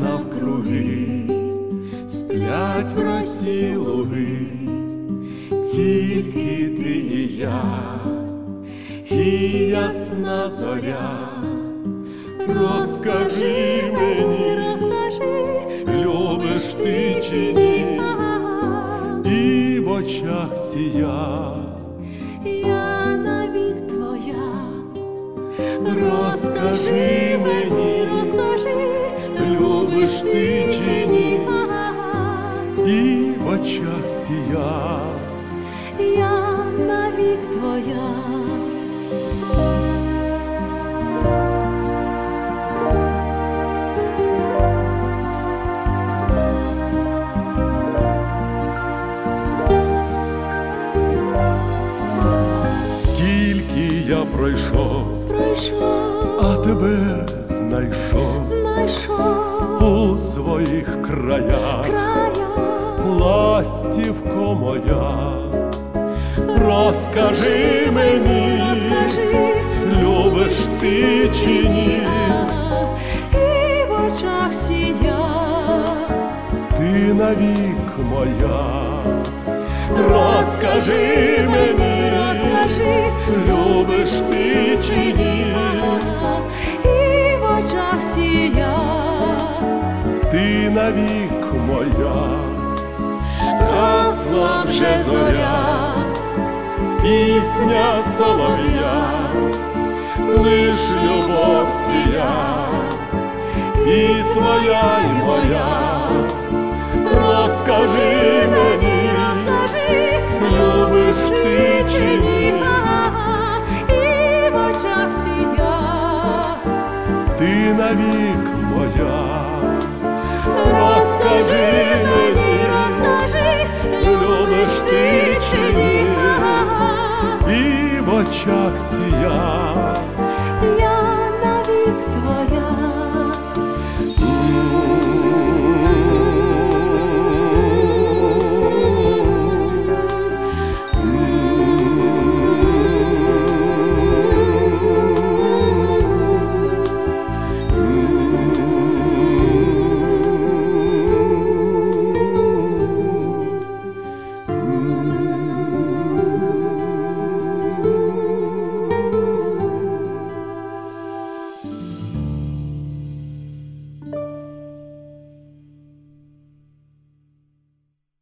навкруги, сплять в росі луги, тільки ти і я, і ясна зоря. Розкажи мені, любиш ти чи ні, і в очах сія, я навік твоя. Розкажи мені, любиш ти чи ні, і в очах сія, я навік твоя. Скільки я пройшов, а тебе знайшов у своїх краях, ластівко моя. Розкажи мені, любиш ти чи ні, і в очах сія, ти навік моя. Розкажи мені, любиш ти чи ні, і в очах сія, ти навік моя. Засла вже зоря, пісня солов'я, лиш любов сія, і твоя, і моя. Розкажи мені, любиш ти чи ні, і в очах сія, ти навік моя. Розкажи мені, любиш ти чи ні, і в очах сія,